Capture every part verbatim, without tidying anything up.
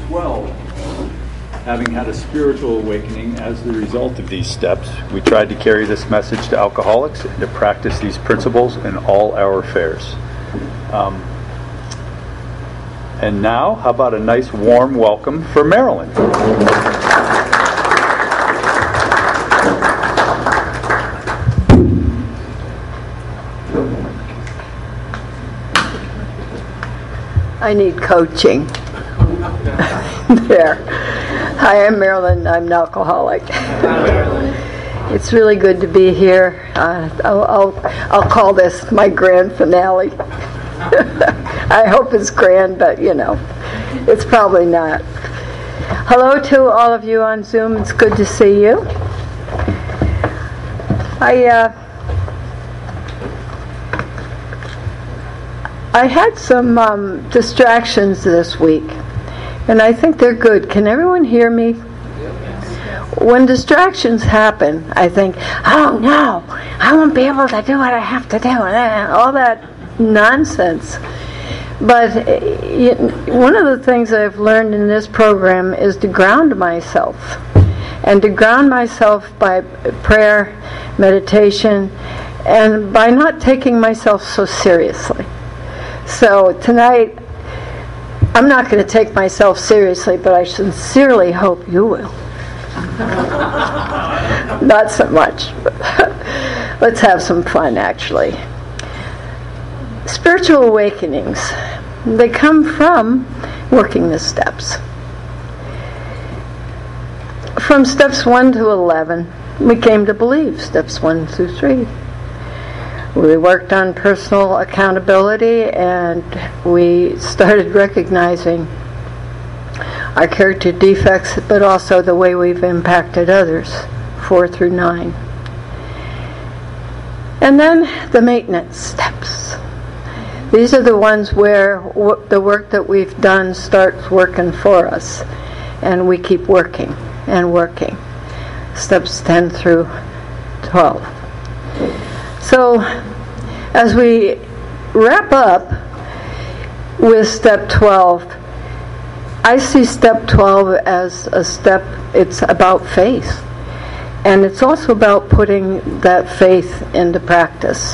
twelve. Having had a spiritual awakening as the result of these steps, we tried to carry this message to alcoholics and to practice these principles in all our affairs. Um, and now, how about a nice warm welcome for Marilyn? I need coaching. There. Hi, I'm Marilyn. I'm an alcoholic. It's really good to be here. Uh, I'll, I'll, I'll call this my grand finale. I hope it's grand, but you know, it's probably not. Hello to all of you on Zoom. It's good to see you. I uh, I had some um, distractions this week, and I think they're good. Can everyone hear me? When distractions happen, I think, oh no, I won't be able to do what I have to do, and all that nonsense. But one of the things I've learned in this program is to ground myself, and to ground myself by prayer, meditation, and by not taking myself so seriously. So tonight, I'm not going to take myself seriously, but I sincerely hope you will. Not so much. Let's have some fun, actually. Spiritual awakenings, they come from working the steps. From steps one to eleven, we came to believe steps one through three. We worked on personal accountability, and we started recognizing our character defects, but also the way we've impacted others, four through nine. And then the maintenance steps. These are the ones where w- the work that we've done starts working for us, and we keep working and working. Steps ten through twelve. So, as we wrap up with step twelve, I see step twelve as a step, it's about faith. And it's also about putting that faith into practice.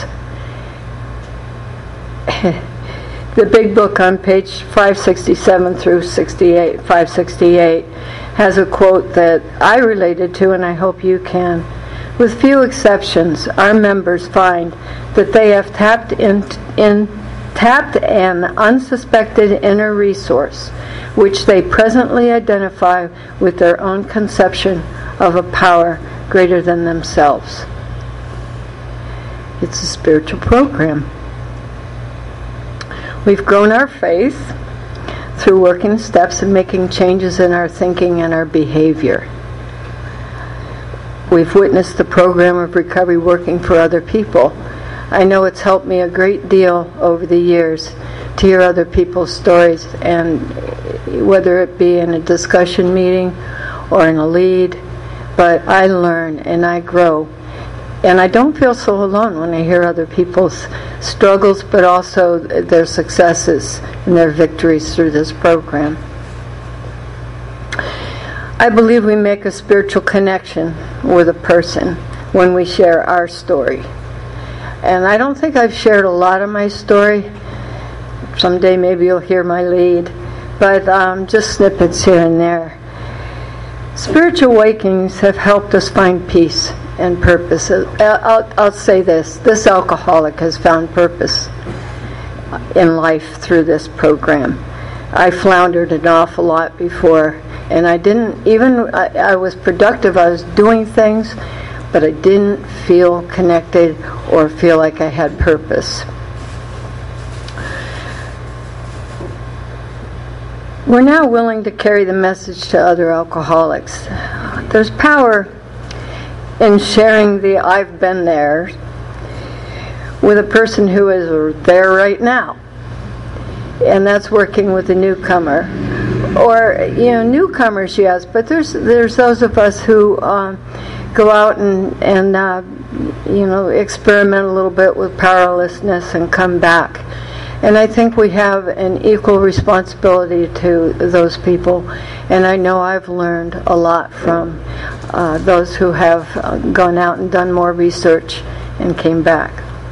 The big book on page five sixty-seven through sixty-eight, five sixty-eight has a quote that I related to, and I hope you can. With few exceptions, our members find that they have tapped in, in tapped an unsuspected inner resource, which they presently identify with their own conception of a power greater than themselves. It's a spiritual program. We've grown our faith through working steps and making changes in our thinking and our behavior. We've witnessed the program of recovery working for other people. I know it's helped me a great deal over the years to hear other people's stories, and whether it be in a discussion meeting or in a lead, but I learn and I grow. And I don't feel so alone when I hear other people's struggles, but also their successes and their victories through this program. I believe we make a spiritual connection with a person when we share our story. And I don't think I've shared a lot of my story. Someday maybe you'll hear my lead. But um, just snippets here and there. Spiritual awakenings have helped us find peace and purpose. I'll, I'll say this. This alcoholic has found purpose in life through this program. I floundered an awful lot before. And I didn't, even, I, I was productive, I was doing things, but I didn't feel connected or feel like I had purpose. We're now willing to carry the message to other alcoholics. There's power in sharing the I've been there with a person who is there right now. And that's working with a newcomer. Or, you know, newcomers, yes, but there's there's those of us who um, go out and, and uh, you know, experiment a little bit with powerlessness and come back. And I think we have an equal responsibility to those people. And I know I've learned a lot from uh, those who have uh, gone out and done more research and came back.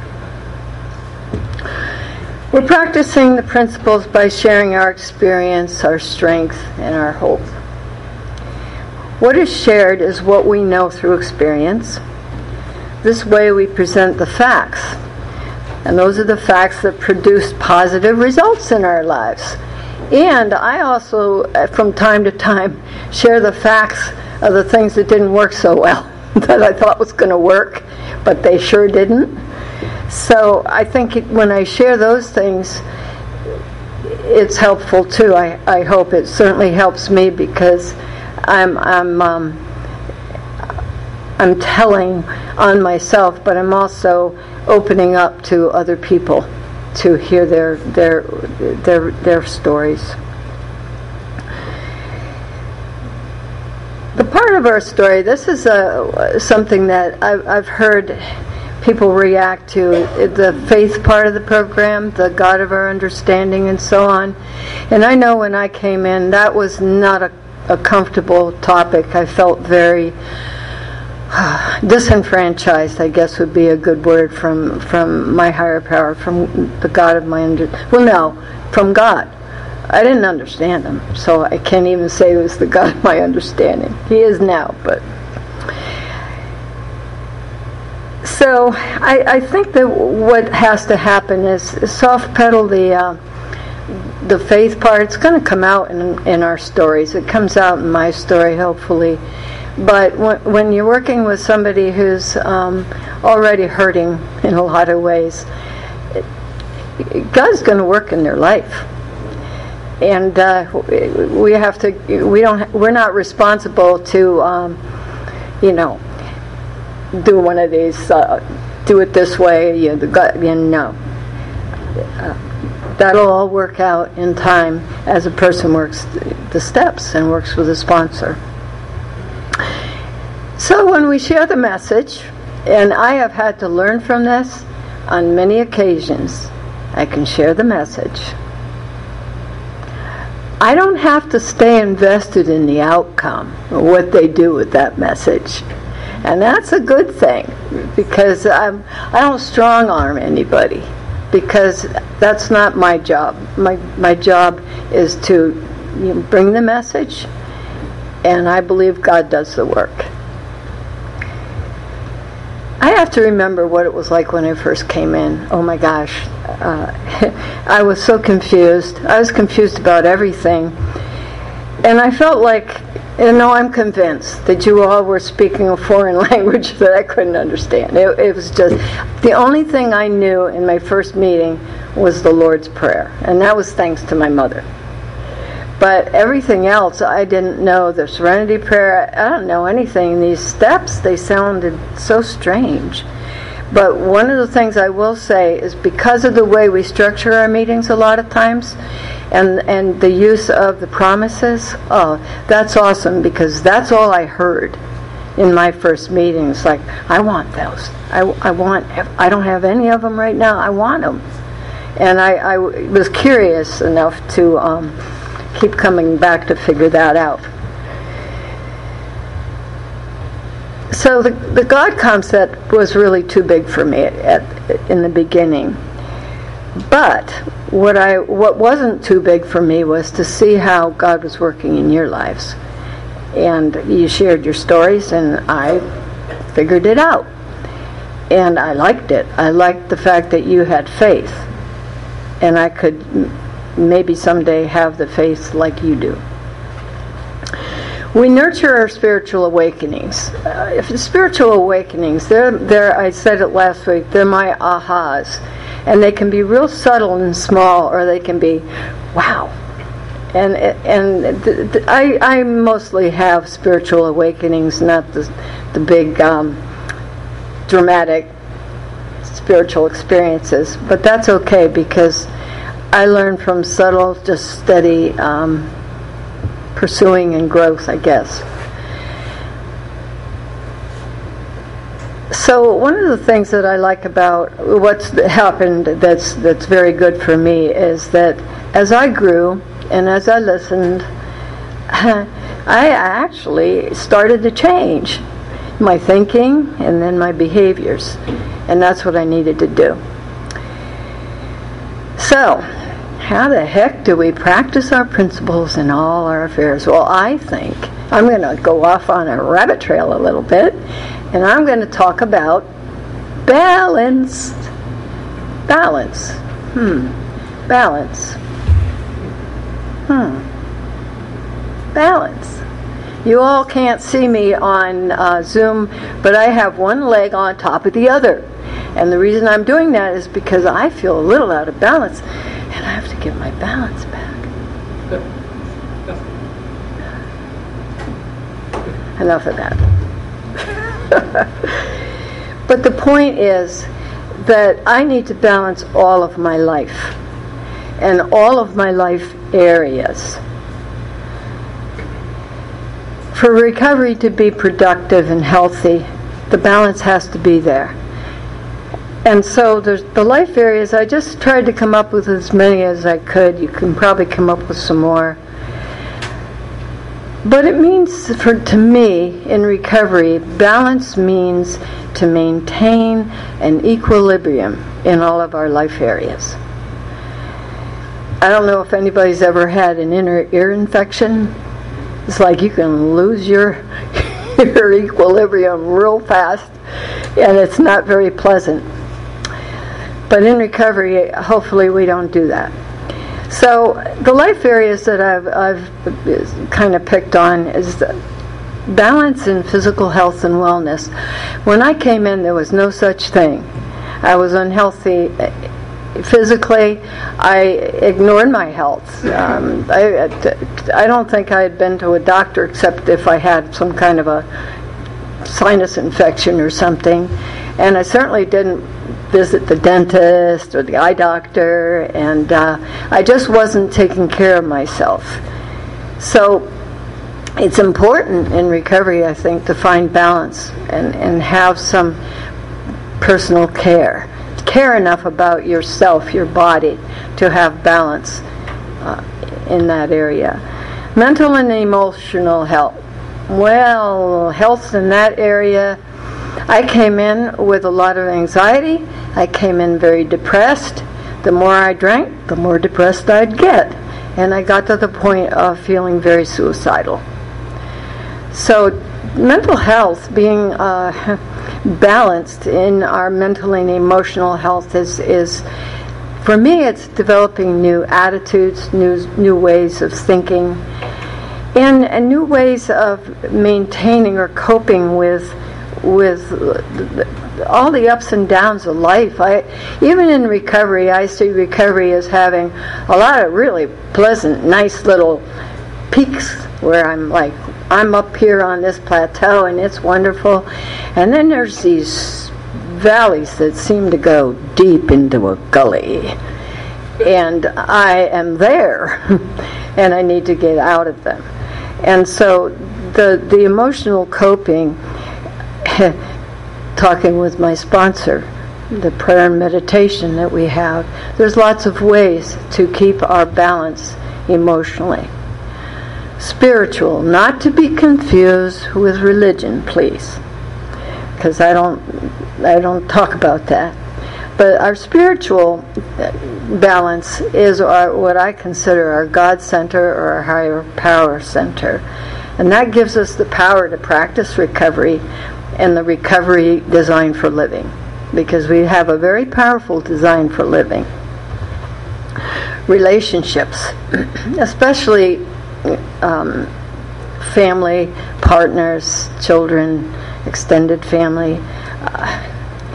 We're practicing the principles by sharing our experience, our strength, and our hope. What is shared is what we know through experience. This way we present the facts. And those are the facts that produce positive results in our lives. And I also, from time to time, share the facts of the things that didn't work so well, that I thought was going to work, but they sure didn't. So I think it, when I share those things, it's helpful too. I, I hope it certainly helps me, because I'm I'm um, I'm telling on myself, but I'm also opening up to other people to hear their their their their stories. The part of our story, this is a, something that I've, I've heard people react to, the faith part of the program, the God of our understanding, and so on. And I know when I came in, that was not a, a comfortable topic. I felt very disenfranchised, I guess would be a good word, from from my higher power, from the God of my under well no from God. I didn't understand him, so I can't even say it was the God of my understanding. He is now, but so I, I think that what has to happen is soft pedal the uh, the faith part. It's going to come out in in our stories. It comes out in my story, hopefully. But when, when you're working with somebody who's um, already hurting in a lot of ways, it, God's going to work in their life, and uh, we have to. We don't. We're not responsible to, um, you know, do one of these. Uh, do it this way. You know, the God. You know, uh, that'll all work out in time as a person works the steps and works with a sponsor. So when we share the message, and I have had to learn from this on many occasions, I can share the message. I don't have to stay invested in the outcome or what they do with that message. And that's a good thing, because I'm, I don't strong arm anybody, because that's not my job. My, my job is to, you know, bring the message, and I believe God does the work. I have to remember what it was like when I first came in. Oh my gosh. Uh, I was so confused. I was confused about everything. And I felt like, you know, I'm convinced that you all were speaking a foreign language that I couldn't understand. It, it was just, the only thing I knew in my first meeting was the Lord's Prayer. And that was thanks to my mother. But everything else, I didn't know. The Serenity Prayer, I don't know anything. These steps, they sounded so strange. But one of the things I will say is, because of the way we structure our meetings a lot of times, and and the use of the promises, oh, that's awesome, because that's all I heard in my first meetings. Like, I want those. I, I want, I don't have any of them right now. I want them. And I, I was curious enough to um, keep coming back to figure that out. So the the God concept was really too big for me at, at in the beginning. But what I what wasn't too big for me was to see how God was working in your lives. And you shared your stories, and I figured it out. And I liked it. I liked the fact that you had faith. And I could maybe someday have the faith like you do. We nurture our spiritual awakenings. Uh, if the spiritual awakenings, they're, they're, I said it last week, they're my ahas. And they can be real subtle and small, or they can be, wow. And and th- th- I, I mostly have spiritual awakenings, not the, the big um, dramatic spiritual experiences. But that's okay, because I learn from subtle, just steady um, pursuing and growth, I guess. So one of the things that I like about what's happened that's that's very good for me is that as I grew and as I listened, I actually started to change my thinking and then my behaviors, and that's what I needed to do. So, how the heck do we practice our principles in all our affairs? Well, I think I'm going to go off on a rabbit trail a little bit, and I'm going to talk about balance. Balance. Hmm. Balance. Hmm. Balance. You all can't see me on uh, Zoom, but I have one leg on top of the other. And the reason I'm doing that is because I feel a little out of balance, and I have to get my balance back. Enough of that. But the point is that I need to balance all of my life and all of my life areas. For recovery to be productive and healthy, the balance has to be there. And so there's the life areas, I just tried to come up with as many as I could. You can probably come up with some more. But it means, for to me, in recovery, balance means to maintain an equilibrium in all of our life areas. I don't know if anybody's ever had an inner ear infection. It's like you can lose your, your equilibrium real fast, and it's not very pleasant. But in recovery, hopefully we don't do that. So the life areas that I've, I've kind of picked on is the balance in physical health and wellness. When I came in, there was no such thing. I was unhealthy physically. I ignored my health. Um, I, I don't think I had been to a doctor except if I had some kind of a sinus infection or something. And I certainly didn't visit the dentist or the eye doctor, and uh, I just wasn't taking care of myself. So it's important in recovery, I think, to find balance and, and have some personal care. Care enough about yourself, your body, to have balance uh, in that area. Mental and emotional health. Well, health in that area, I came in with a lot of anxiety. I came in very depressed. The more I drank, the more depressed I'd get. And I got to the point of feeling very suicidal. So mental health, being uh, balanced in our mental and emotional health is, is, for me, it's developing new attitudes, new, new ways of thinking, and, and new ways of maintaining or coping with with all the ups and downs of life. I, even in recovery, I see recovery as having a lot of really pleasant, nice little peaks where I'm like, I'm up here on this plateau and it's wonderful. And then there's these valleys that seem to go deep into a gully. And I am there and I need to get out of them. And so the the emotional coping, talking with my sponsor, the prayer and meditation that we have, there's lots of ways to keep our balance emotionally. Spiritual, not to be confused with religion, please, because I don't I don't talk about that. But our spiritual balance is our, what I consider our God center or our higher power center, and that gives us the power to practice recovery and the recovery design for living, because we have a very powerful design for living. Relationships, especially um, family, partners, children, extended family. Uh,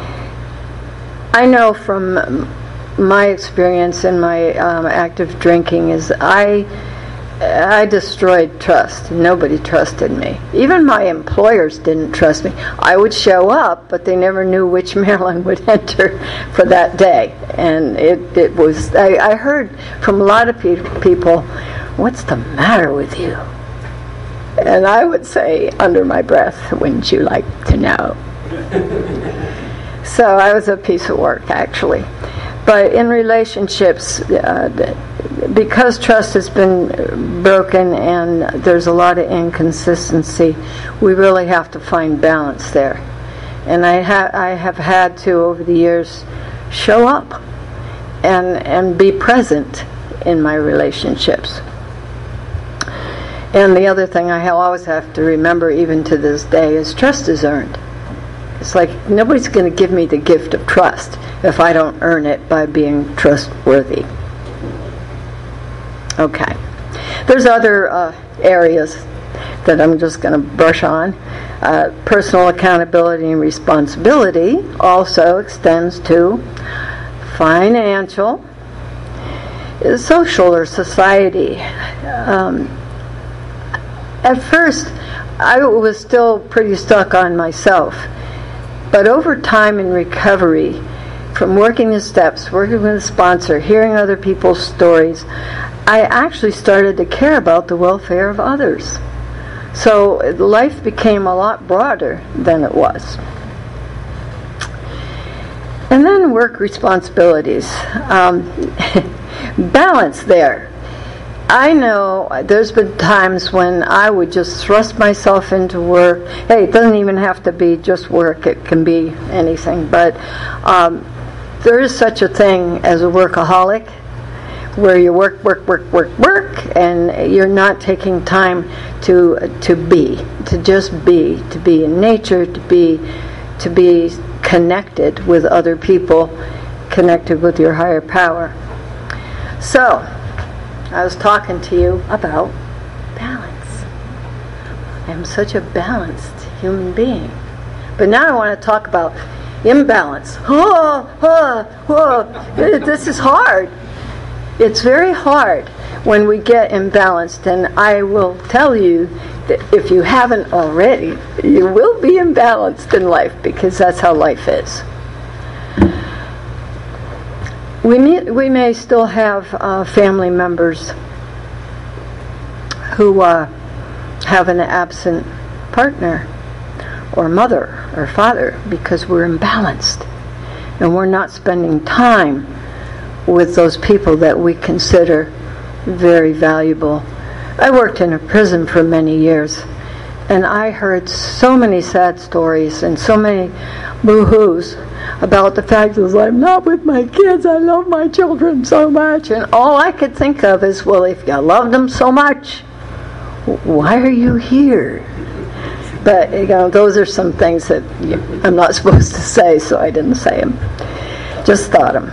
I know from my experience in my um, active drinking is I I destroyed trust. Nobody trusted me. Even my employers didn't trust me. I would show up, but they never knew which Marilyn would enter for that day. And it, it was, I, I heard from a lot of pe- people, "What's the matter with you?" And I would say under my breath, "Wouldn't you like to know?" So I was a piece of work, actually. But in relationships, uh, because trust has been broken and there's a lot of inconsistency, we really have to find balance there. And I, ha- I have had to, over the years, show up and, and be present in my relationships. And the other thing I always have to remember, even to this day, is trust is earned. It's like nobody's going to give me the gift of trust if I don't earn it by being trustworthy. Okay. There's other uh, areas that I'm just going to brush on. Uh, personal accountability and responsibility also extends to financial, social, or society. Um, at first, I was still pretty stuck on myself. But over time in recovery, from working the steps, working with a sponsor, hearing other people's stories, I actually started to care about the welfare of others. So life became a lot broader than it was. And then work responsibilities. Um, balance there. I know there's been times when I would just thrust myself into work. Hey, it doesn't even have to be just work. It can be anything. But um, there is such a thing as a workaholic, where you work, work, work, work, work, and you're not taking time to to be, to just be, to be in nature, to be, to be connected with other people, connected with your higher power. So, I was talking to you about balance. I'm such a balanced human being. But now I want to talk about imbalance. Oh, oh, oh. This is hard. It's very hard when we get imbalanced, and I will tell you that if you haven't already, you will be imbalanced in life, because that's how life is. We may, we may still have uh, family members who uh, have an absent partner or mother or father because we're imbalanced and we're not spending time with those people that we consider very valuable. I worked in a prison for many years, and I heard so many sad stories and so many boo-hoos about the fact that I'm not with my kids, I love my children so much, and all I could think of is, well, if you love them so much, why are you here? But, you know, those are some things that I'm not supposed to say, so I didn't say them. Just thought them.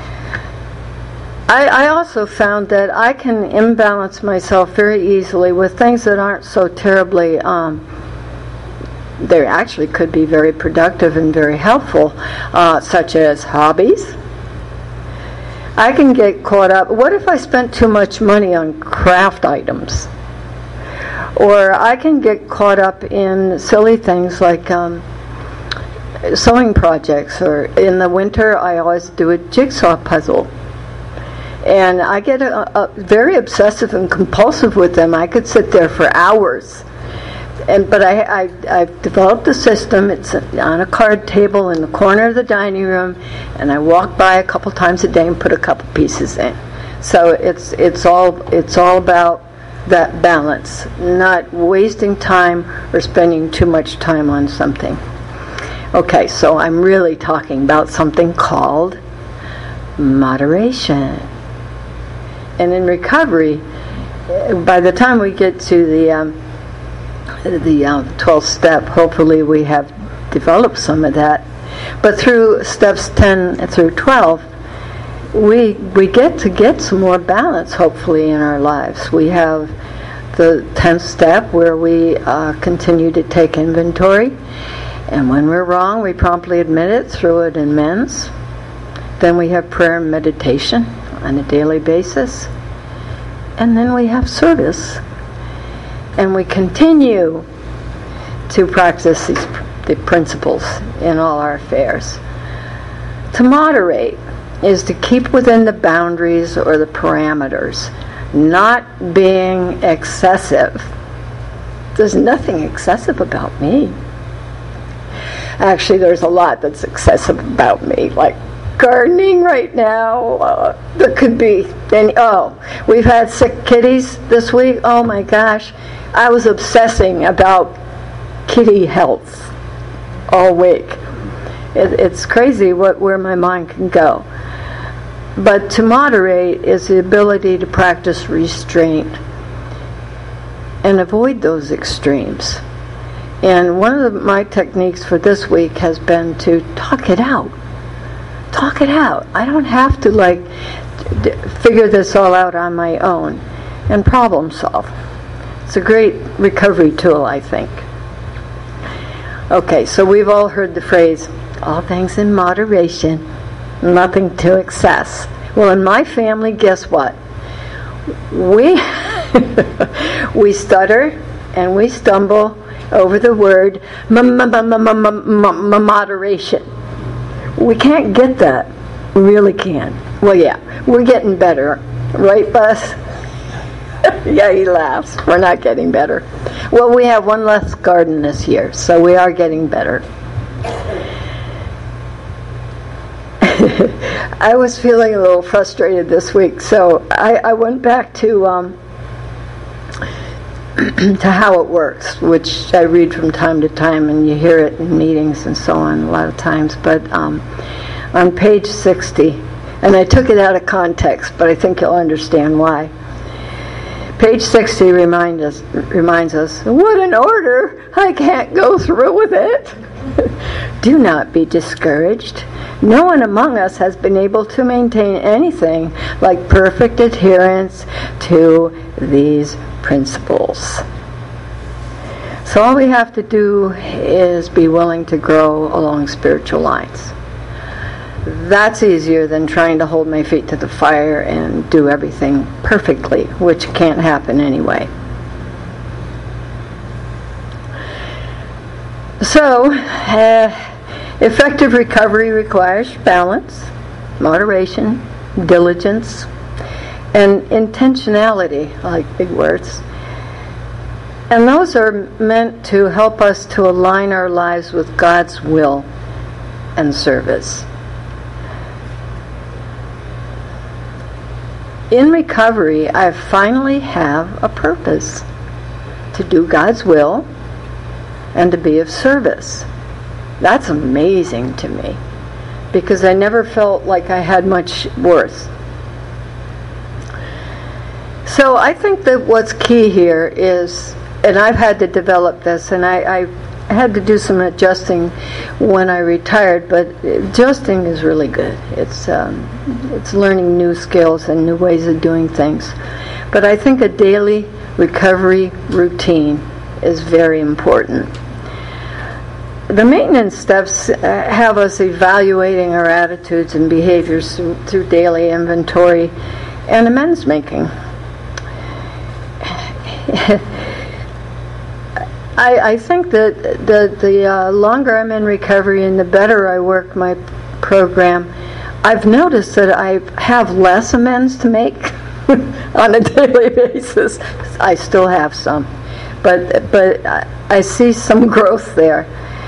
I, I also found that I can imbalance myself very easily with things that aren't so terribly um, they actually could be very productive and very helpful, uh, such as hobbies. I can get caught up. What if I spent too much money on craft items? Or I can get caught up in silly things like um, sewing projects, or in the winter I always do a jigsaw puzzle. And I get a, a very obsessive and compulsive with them. I could sit there for hours. And, but I, I, I've developed a system. It's on a card table in the corner of the dining room, and I walk by a couple times a day and put a couple pieces in. So it's it's all it's all about that balance, not wasting time or spending too much time on something. Okay, so I'm really talking about something called moderation. And in recovery, by the time we get to the um, the um, twelfth step, hopefully we have developed some of that. But through steps ten through twelve, we we get to get some more balance, hopefully, in our lives. We have the tenth step, where we uh, continue to take inventory, and when we're wrong, we promptly admit it through an amends. Then we have prayer and meditation on a daily basis, and then we have service. And we continue to practice these the principles in all our affairs. To moderate is to keep within the boundaries or the parameters, not being excessive. There's nothing excessive about me. Actually, there's a lot that's excessive about me, like gardening right now. Uh, there could be any. Oh, we've had sick kitties this week. Oh my gosh, I was obsessing about kitty health all week. It, it's crazy what where my mind can go. But to moderate is the ability to practice restraint and avoid those extremes. And one of the, my techniques for this week has been to talk it out. Talk it out. I don't have to like d- figure this all out on my own and problem solve. It's a great recovery tool, I think. Okay, so we've all heard the phrase, all things in moderation, nothing to excess. Well, in my family, guess what? We we stutter and we stumble over the word moderation. We can't get that. We really can't. Well, yeah, we're getting better. Right, Buzz? Yeah, he laughs. We're not getting better. Well, we have one less garden this year, so we are getting better. I was feeling a little frustrated this week, so I, I went back to um, to how it works, which I read from time to time, and you hear it in meetings and so on a lot of times. But um, on page sixty, and I took it out of context, but I think you'll understand why. Page sixty remind us, reminds us, what an order! I can't go through with it. Do not be discouraged. No one among us has been able to maintain anything like perfect adherence to these principles. So all we have to do is be willing to grow along spiritual lines. That's easier than trying to hold my feet to the fire and do everything perfectly, which can't happen anyway. So, uh, effective recovery requires balance, moderation, diligence, and intentionality. I like big words. And those are meant to help us to align our lives with God's will and service. In recovery, I finally have a purpose to do God's will and to be of service. That's amazing to me, because I never felt like I had much worth. So I think that what's key here is, and I've had to develop this, and I, I had to do some adjusting when I retired, but adjusting is really good. It's um, it's learning new skills and new ways of doing things. But I think a daily recovery routine is very important. The maintenance steps uh, have us evaluating our attitudes and behaviors through, through daily inventory and amends making. I, I think that the, the uh, longer I'm in recovery and the better I work my program, I've noticed that I have less amends to make on a daily basis. I still have some, but but I see some growth there.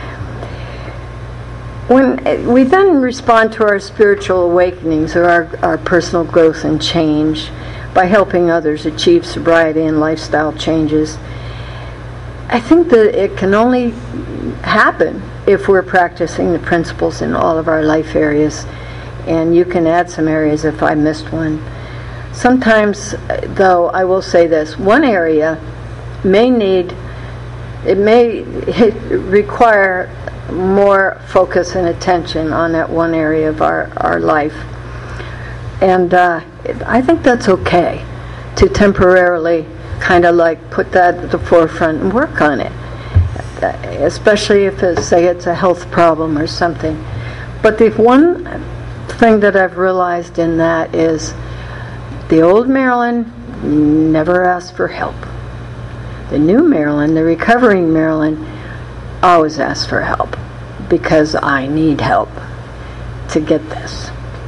When we then respond to our spiritual awakenings or our, our personal growth and change by helping others achieve sobriety and lifestyle changes, I think that it can only happen if we're practicing the principles in all of our life areas. And you can add some areas if I missed one. Sometimes, though, I will say this, one area may need, it may require more focus and attention on that one area of our, our life. And uh, I think that's okay to temporarily kind of like put that at the forefront and work on it, especially if it's, say it's a health problem or something. But the one thing that I've realized in that is the old Marilyn never asked for help. The new Marilyn, the recovering Marilyn, always asks for help because I need help to get this.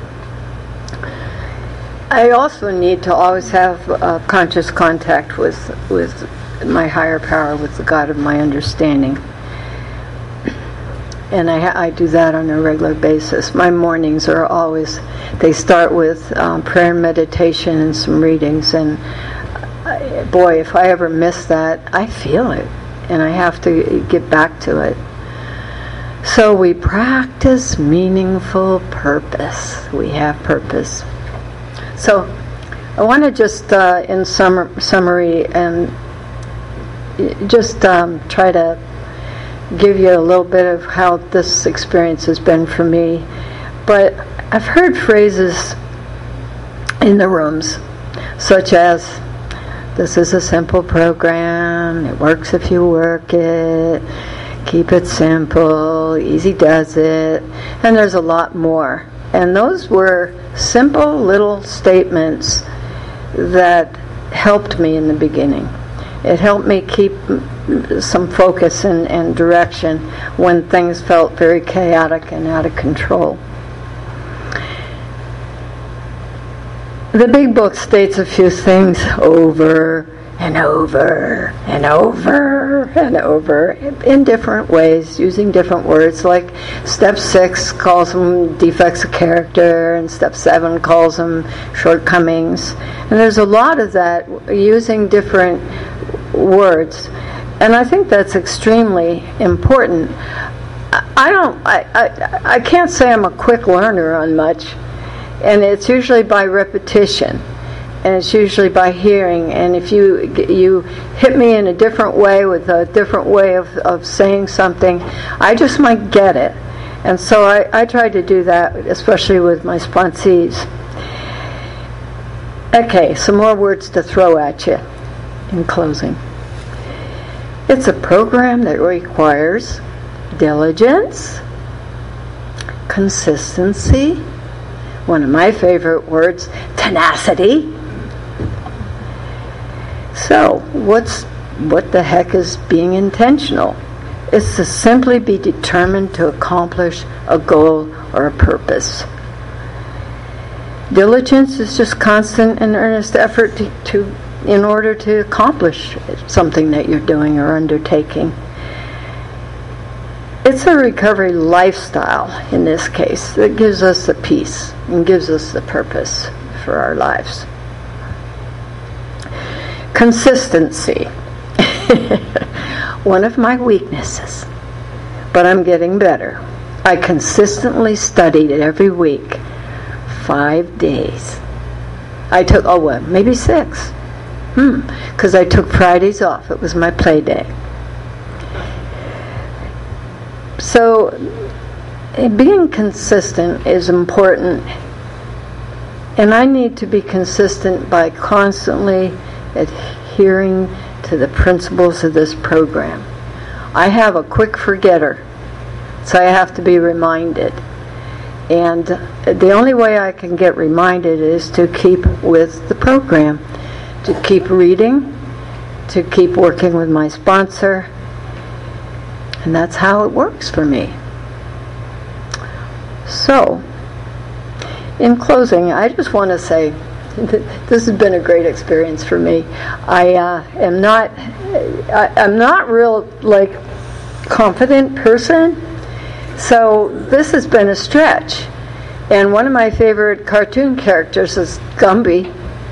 I also need to always have uh, conscious contact with with my higher power, with the God of my understanding. and I, ha- I do that on a regular basis. My mornings are always, they start with um, prayer and meditation and some readings, and I, boy, if I ever miss that, I feel it, and I have to get back to it. So we practice meaningful purpose. We have purpose. So I want to just, uh, in sum- summary, and just um, try to give you a little bit of how this experience has been for me. But I've heard phrases in the rooms such as, this is a simple program, it works if you work it, keep it simple, easy does it, and there's a lot more. And those were simple little statements that helped me in the beginning. It helped me keep some focus and, and direction when things felt very chaotic and out of control. The big book states a few things over and over and over and over in different ways, using different words. Like step six calls them defects of character, and step seven calls them shortcomings. And there's a lot of that using different words, and I think that's extremely important. I don't, I, I, I can't say I'm a quick learner on much, and it's usually by repetition, and it's usually by hearing. And if you you hit me in a different way with a different way of, of saying something, I just might get it. And so I, I try to do that, especially with my sponsees. Okay, some more words to throw at you in closing. It's a program that requires diligence, consistency, one of my favorite words, tenacity. So, what's what the heck is being intentional? It's to simply be determined to accomplish a goal or a purpose. Diligence is just constant and earnest effort to, to in order to accomplish something that you're doing or undertaking. It's a recovery lifestyle in this case that gives us the peace and gives us the purpose for our lives. Consistency. One of my weaknesses, but I'm getting better. I consistently studied it every week, five days. I took, oh well, maybe six. Hmm, because I took Fridays off. It was my play day. So, being consistent is important, and I need to be consistent by constantly adhering to the principles of this program. I have a quick forgetter, so I have to be reminded. And the only way I can get reminded is to keep with the program, to keep reading, to keep working with my sponsor, and that's how it works for me. So, in closing, I just want to say this has been a great experience for me. I uh, am not, I, I'm not real like confident person, so this has been a stretch. And one of my favorite cartoon characters is Gumby.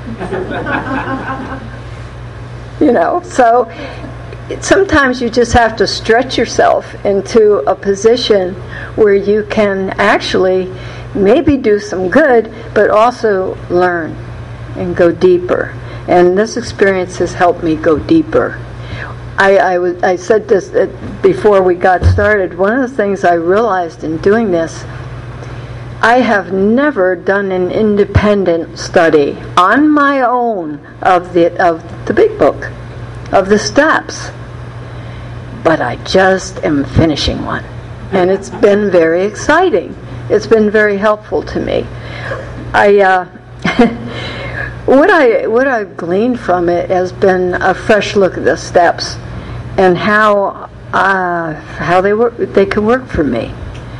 You know, so sometimes you just have to stretch yourself into a position where you can actually maybe do some good, but also learn and go deeper. And this experience has helped me go deeper. I, I, was, I said this before we got started. One of the things I realized in doing this, I have never done an independent study on my own of the of the big book, of the steps. But I just am finishing one. And it's been very exciting. It's been very helpful to me. I uh, what I what I've gleaned from it has been a fresh look at the steps and how uh, how they work. They can work for me.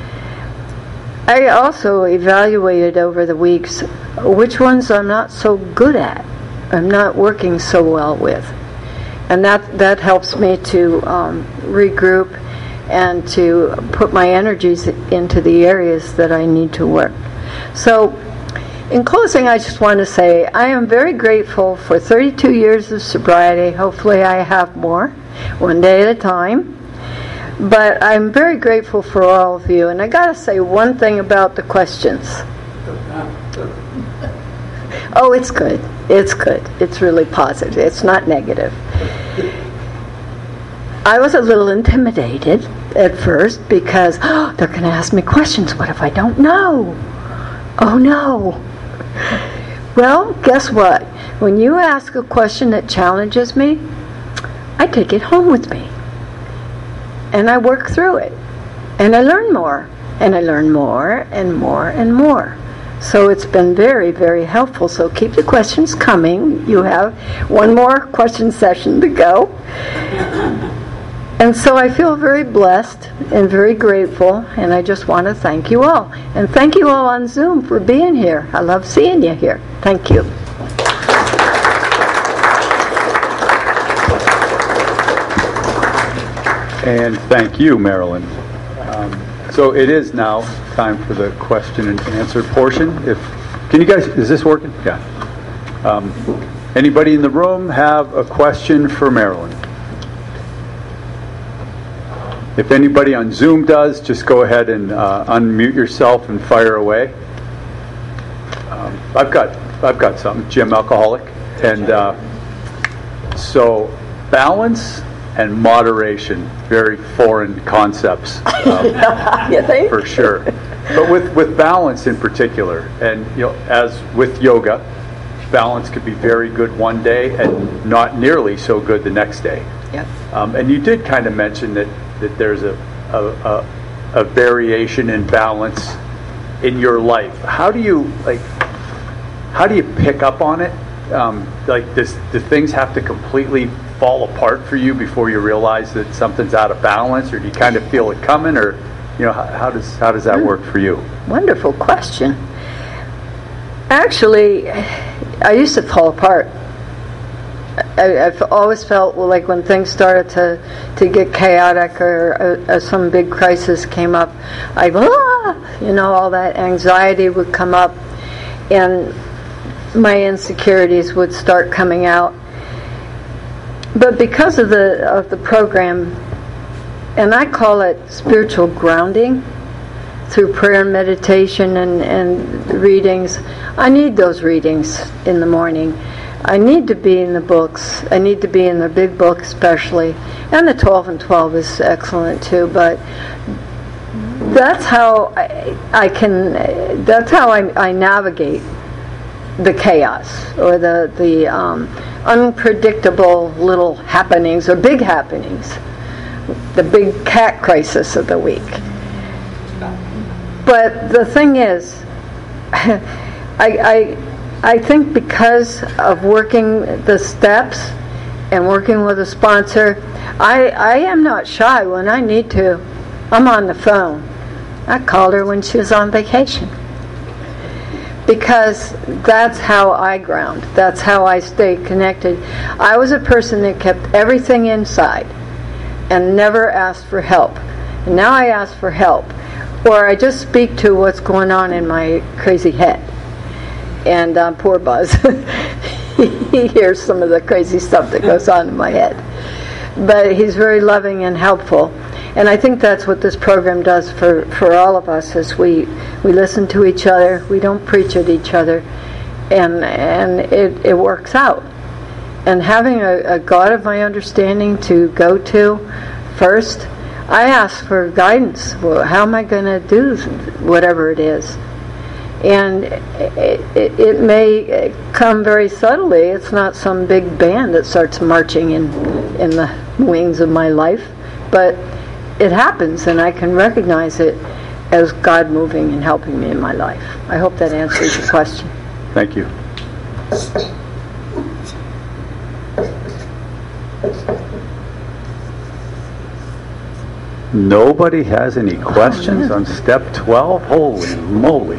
I also evaluated over the weeks which ones I'm not so good at. I'm not working so well with, and that that helps me to um, regroup and to put my energies into the areas that I need to work. So, in closing, I just want to say I am very grateful for thirty-two years of sobriety. Hopefully I have more, one day at a time. But I'm very grateful for all of you. And I got to say one thing about the questions. Oh, it's good. It's good. It's really positive. It's not negative. I was a little intimidated at first because oh, they're going to ask me questions. What if I don't know? Oh, no. Well, guess what? When you ask a question that challenges me, I take it home with me. And I work through it. And I learn more. And I learn more and more and more. So it's been very, very helpful. So keep the questions coming. You have one more question session to go. And so I feel very blessed and very grateful, and I just want to thank you all. And thank you all on Zoom for being here. I love seeing you here. Thank you. And thank you, Marilyn. Um, so it is now time for the question and answer portion. If can you guys, is this working? Yeah. Um, anybody in the room have a question for Marilyn? If anybody on Zoom does, just go ahead and uh, unmute yourself and fire away. Um, I've got I've got something. Jim, alcoholic, and uh, so balance and moderation, very foreign concepts, um, You think? for sure. But with with balance in particular, and you know, as with yoga, balance could be very good one day and not nearly so good the next day. Yep. Um, and you did kind of mention that. that there's a, a, a, a variation in balance in your life. How do you like? How do you pick up on it? Um, like, does do things have to completely fall apart for you before you realize that something's out of balance, or do you kind of feel it coming, or you know, how, how does how does that mm. work for you? Wonderful question. Actually, I used to fall apart. I, I've always felt well, like when things started to, to get chaotic or uh, uh, some big crisis came up, I ah, you know, all that anxiety would come up, and my insecurities would start coming out. But because of the of the program, and I call it spiritual grounding through prayer and meditation and, and readings, I need those readings in the morning. I need to be in the books. I need to be in the big book especially. And the twelve and twelve is excellent too. But that's how I, I can, that's how I, I navigate the chaos or the, the um, unpredictable little happenings or big happenings. The big cat crisis of the week. But the thing is, I... I I think because of working the steps and working with a sponsor, I, I am not shy when I need to. I'm on the phone. I called her when she was on vacation. Because that's how I ground. That's how I stay connected. I was a person that kept everything inside and never asked for help. And now I ask for help. Or I just speak to what's going on in my crazy head. And uh, poor Buzz, he hears some of the crazy stuff that goes on in my head. But he's very loving and helpful. And I think that's what this program does for, for all of us, is we, we listen to each other, we don't preach at each other, and and it, it works out. And having a, a God of my understanding to go to first, I ask for guidance. Well, how am I going to do whatever it is? And it, it, it may come very subtly. It's not some big band that starts marching in in the wings of my life, but it happens, and I can recognize it as God moving and helping me in my life. I hope that answers your question. Thank you. Nobody has any questions on step twelve? Holy moly.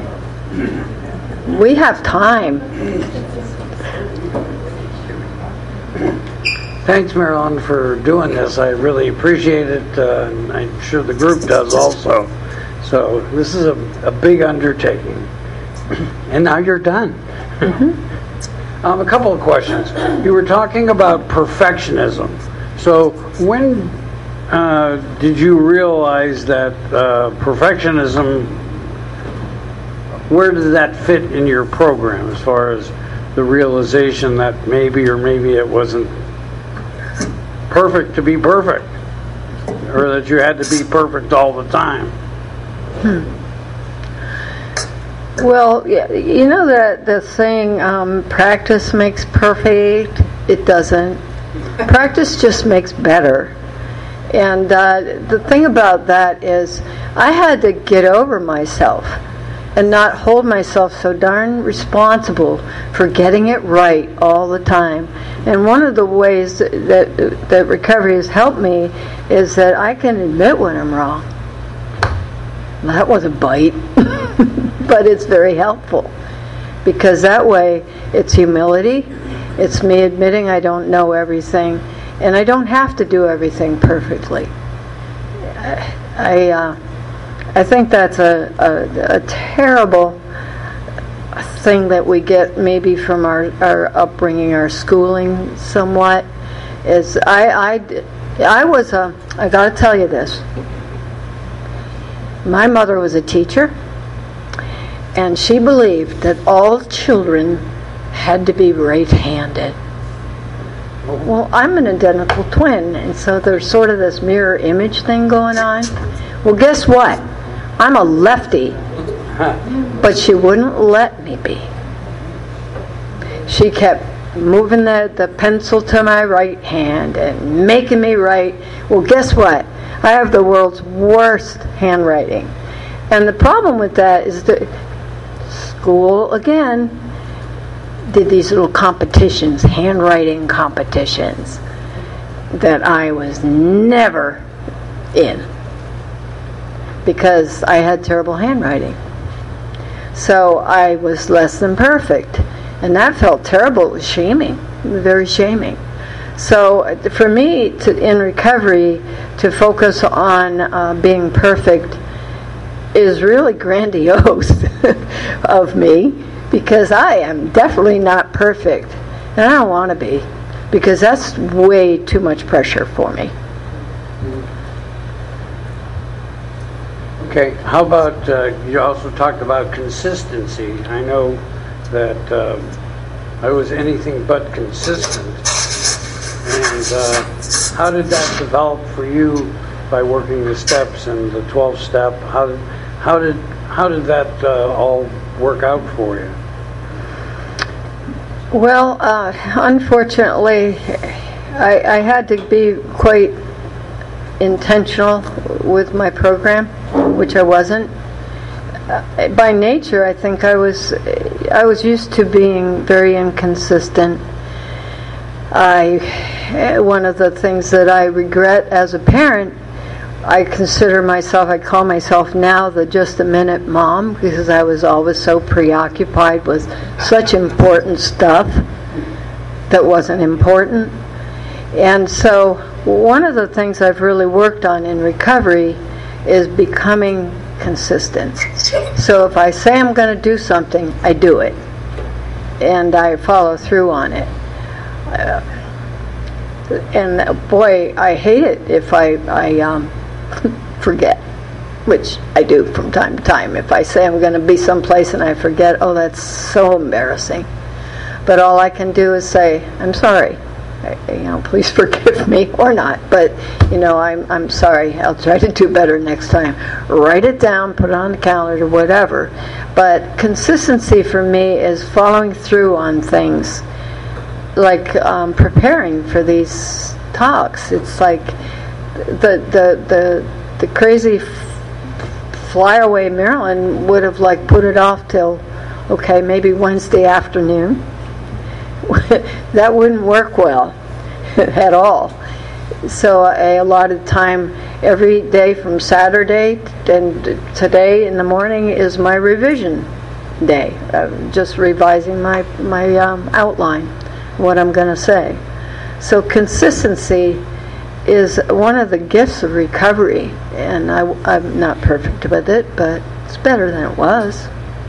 We have time. Thanks, Marilyn, for doing this. I really appreciate it, uh, and I'm sure the group does also. So this is a, a big undertaking. And now you're done. Mm-hmm. um, a couple of questions. You were talking about perfectionism. So when uh, did you realize that uh, perfectionism, where did that fit in your program as far as the realization that maybe or maybe it wasn't perfect to be perfect, or that you had to be perfect all the time? Hmm. Well, yeah, you know that the saying, um, practice makes perfect? It doesn't. Practice just makes better. And uh, the thing about that is I had to get over myself and not hold myself so darn responsible for getting it right all the time. And one of the ways that, that, that recovery has helped me is that I can admit when I'm wrong. That was a bite, but it's very helpful, because that way it's humility, it's me admitting I don't know everything, and I don't have to do everything perfectly. I uh, I think that's a, a, a terrible thing that we get maybe from our, our upbringing, our schooling somewhat, is I, I, I was a, I gotta tell you this, my mother was a teacher, and she believed that all children had to be right-handed. Well, I'm an identical twin, and so there's sort of this mirror image thing going on. Well, guess what? I'm a lefty, but she wouldn't let me be. She kept moving the, the pencil to my right hand and making me write. Well, guess what? I have the world's worst handwriting. And the problem with that is that school, again, did these little competitions, handwriting competitions, that I was never in, because I had terrible handwriting. So I was less than perfect. And that felt terrible. It was shaming, very shaming. So for me, to, in recovery, to focus on uh, being perfect is really grandiose of me, because I am definitely not perfect, and I don't want to be, because that's way too much pressure for me. Okay, how about, uh, you also talked about consistency. I know that uh, I was anything but consistent. And uh, how did that develop for you by working the steps and the twelve step? How did how did how did that uh, all work out for you? Well, uh, unfortunately, I, I had to be quite intentional with my program, which I wasn't. Uh, by nature, I think I was I was used to being very inconsistent. I, one of the things that I regret as a parent, I consider myself, I call myself now the just a minute mom, because I was always so preoccupied with such important stuff that wasn't important. And so one of the things I've really worked on in recovery is becoming consistent. So if I say I'm going to do something, I do it, and I follow through on it. Uh, and boy, I hate it if I, I um, forget, which I do from time to time. If I say I'm going to be someplace and I forget, oh, that's so embarrassing. But all I can do is say, I'm sorry. You know, please forgive me, or not. But, you know, I'm I'm sorry. I'll try to do better next time. Write it down, put it on the calendar, whatever. But consistency for me is following through on things, like um, preparing for these talks. It's like the the the the crazy f- flyaway Marilyn would have like put it off till, okay, maybe Wednesday afternoon. That wouldn't work well at all. So I allotted time every day from Saturday, and today in the morning is my revision day. I'm just revising my my um, outline, what I'm going to say. So consistency is one of the gifts of recovery, and I, I'm not perfect with it, but it's better than it was.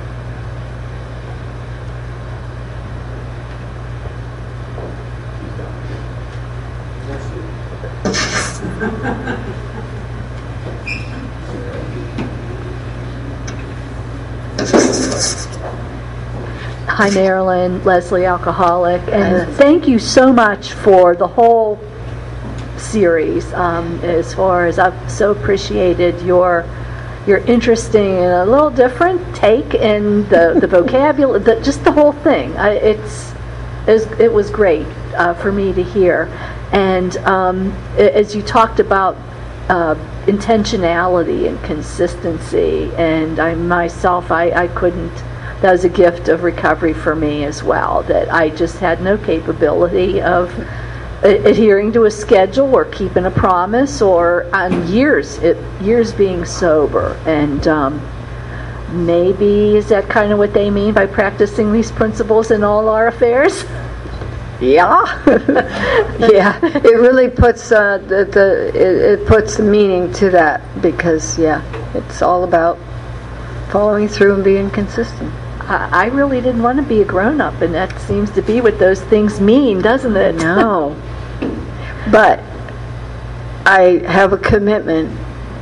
Hi, Marilyn, Leslie, alcoholic, and thank you so much for the whole series. Um, as far as I've so appreciated your your interesting and a little different take in the the vocabulary, the, just the whole thing. I, it's it was, it was great uh, for me to hear, and um, as you talked about uh, intentionality and consistency, and I myself I, I couldn't. That was a gift of recovery for me as well, that I just had no capability of adhering to a schedule or keeping a promise, or on years it, years being sober. And um, maybe is that kind of what they mean by practicing these principles in all our affairs? Yeah, yeah. It really puts uh, the, the it, it puts meaning to that, because yeah, it's all about following through and being consistent. I really didn't want to be a grown-up, and that seems to be what those things mean, doesn't it? No. But I have a commitment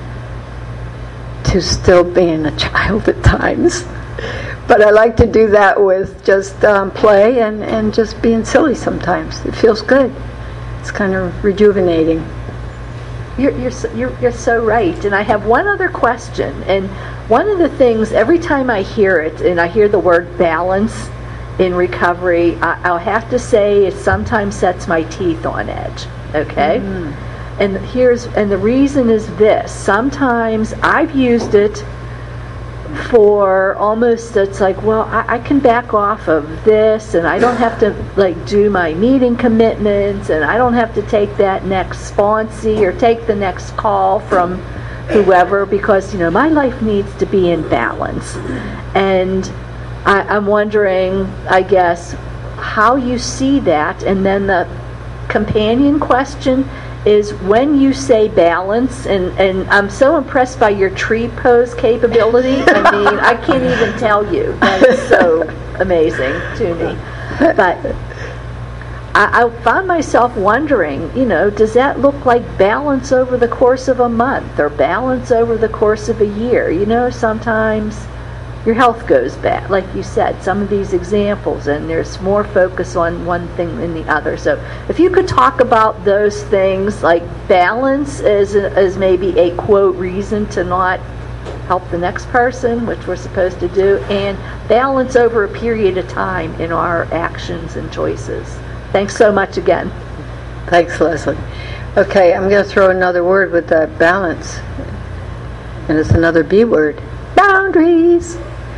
to still being a child at times. But I like to do that with just um, play and, and just being silly sometimes. It feels good. It's kind of rejuvenating. You're, you're, so, you're, you're so right. And I have one other question. And one of the things, every time I hear it, and I hear the word balance in recovery, I, I'll have to say it sometimes sets my teeth on edge. Okay? Mm-hmm. And here's and the reason is this. Sometimes I've used it for almost, it's like, well, I, I can back off of this, and I don't have to like do my meeting commitments, and I don't have to take that next sponsee or take the next call from whoever, because you know my life needs to be in balance. And I, I'm wondering, I guess, how you see that. And then the companion question is, when you say balance, and, and I'm so impressed by your tree pose capability. I mean, I can't even tell you. That is so amazing to me. But I, I found myself wondering, you know, does that look like balance over the course of a month, or balance over the course of a year? You know, sometimes your health goes bad, like you said, some of these examples, and there's more focus on one thing than the other. So if you could talk about those things, like balance as, a, as maybe a, quote, reason to not help the next person, which we're supposed to do, and balance over a period of time in our actions and choices. Thanks so much again. Thanks, Leslie. Okay, I'm going to throw another word with that, balance. And it's another B word. Boundaries.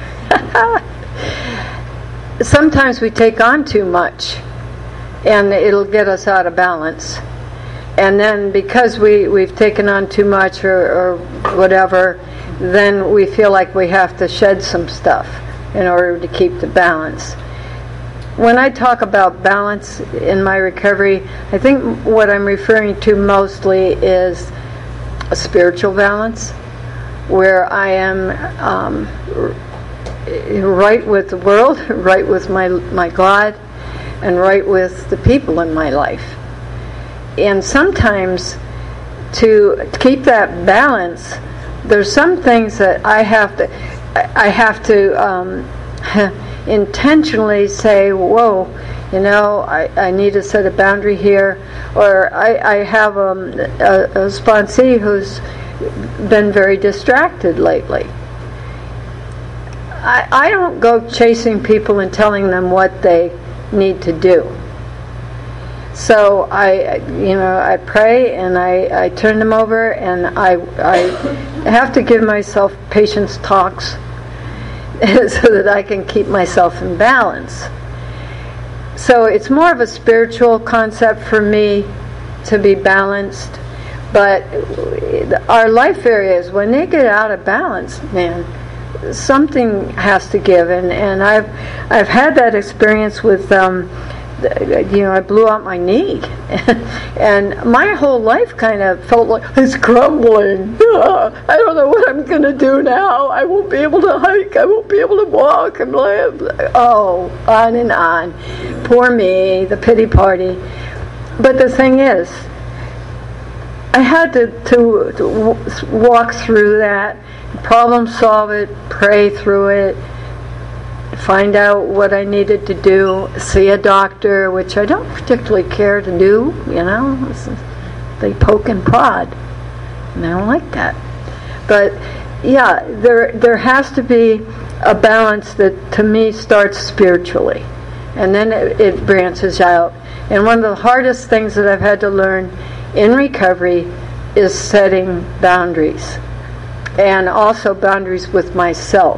Sometimes we take on too much, and it'll get us out of balance. And then because we, we've taken on too much or, or whatever, then we feel like we have to shed some stuff in order to keep the balance. When I talk about balance in my recovery, I think what I'm referring to mostly is a spiritual balance, where I am um, right with the world, right with my my God, and right with the people in my life. And sometimes to keep that balance, there's some things that I have to I have to um, intentionally say, whoa, you know, I, I need to set a boundary here. Or I, I have um, a, a sponsee who's been very distracted lately. I, I don't go chasing people and telling them what they need to do. So I, you know, I pray and I, I turn them over, and I, I have to give myself patience talks so that I can keep myself in balance. So it's more of a spiritual concept for me to be balanced. But our life areas, when they get out of balance, man, something has to give. And, and I've I've had that experience with um, you know, I blew out my knee. And my whole life kind of felt like it's crumbling. Ah, I don't know what I'm going to do now. I won't be able to hike. I won't be able to walk and live. Oh, on and on. Poor me, the pity party. But the thing is, I had to, to, to walk through that, problem solve it, pray through it, find out what I needed to do, see a doctor, which I don't particularly care to do, you know. They poke and prod, and I don't like that. But yeah, there there has to be a balance that to me starts spiritually, and then it, it branches out. And one of the hardest things that I've had to learn in recovery is setting boundaries, and also boundaries with myself.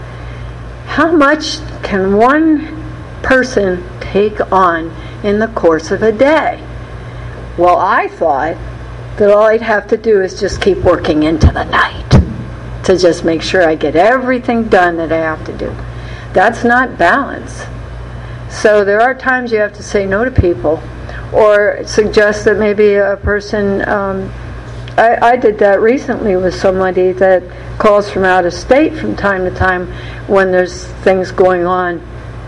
How much can one person take on in the course of a day? Well, I thought that all I'd have to do is just keep working into the night to just make sure I get everything done that I have to do. That's not balance. So there are times you have to say no to people, or suggest that maybe a person, um, I, I did that recently with somebody that calls from out of state from time to time when there's things going on.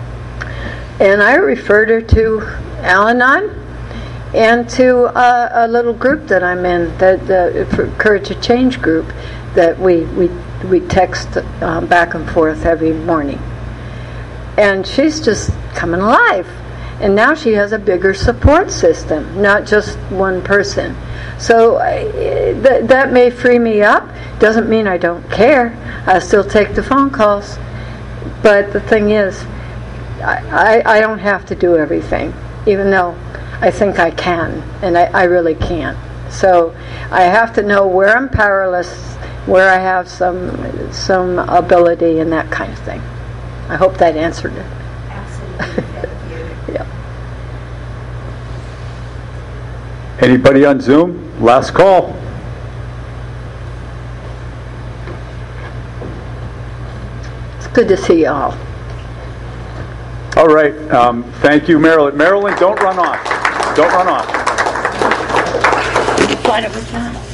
And I referred her to Al-Anon and to a, a little group that I'm in, that the Courage to Change group, that we, we, we text uh, back and forth every morning. And she's just coming alive. And now she has a bigger support system, not just one person. So I, th- that may free me up. Doesn't mean I don't care. I still take the phone calls. But the thing is, I, I, I don't have to do everything, even though I think I can, and I, I really can't. So I have to know where I'm powerless, where I have some some ability, and that kind of thing. I hope that answered it. Absolutely. Thank you. Yeah. Anybody on Zoom? Last call. It's good to see you all. All right. Um, thank you, Marilyn. Marilyn, don't run off. Don't run off. Why don't we